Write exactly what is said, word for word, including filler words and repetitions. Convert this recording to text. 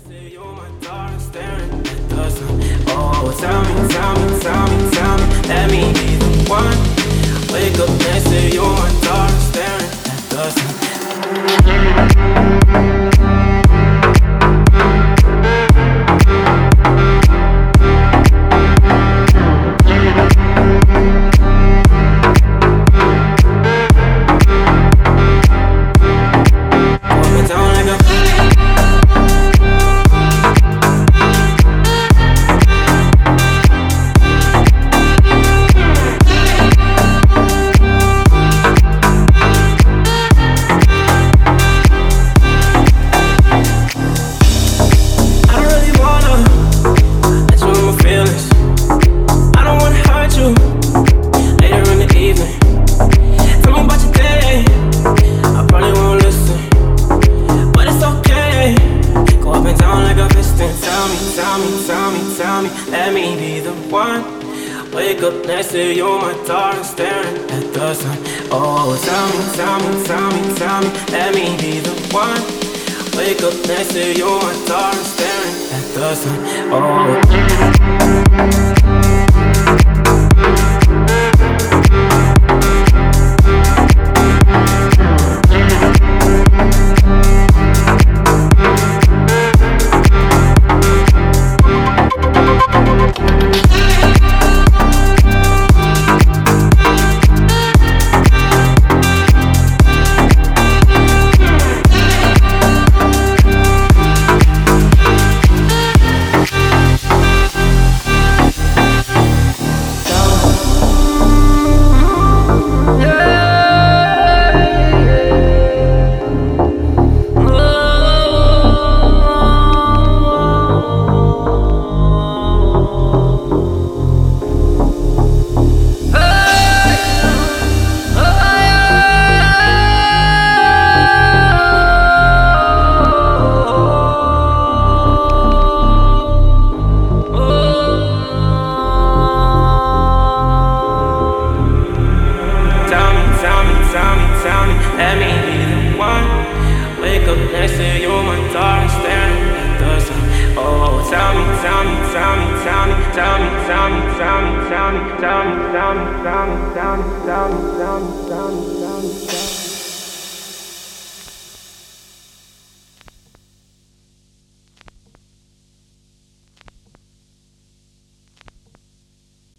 say you're my darling, staring at the sun. Oh, tell me, tell me, tell me, tell me, let me be the one. Wake up and say you're my darling, staring at the sun. Let me be the one. Wake up next to you, my darling, staring at the sun. Oh, tell me, tell me, tell me, tell me, let me be the one. Wake up next to you, my darling, staring at the sun. Oh. Let me be the one. Wake up next to you, my darling, staring at the sun. Oh, tell me, tell me, tell me, tell me, tell me, tell me, tell me, tell me, tell me, tell me, tell me, tell me, tell me, tell me, tell me, tell me.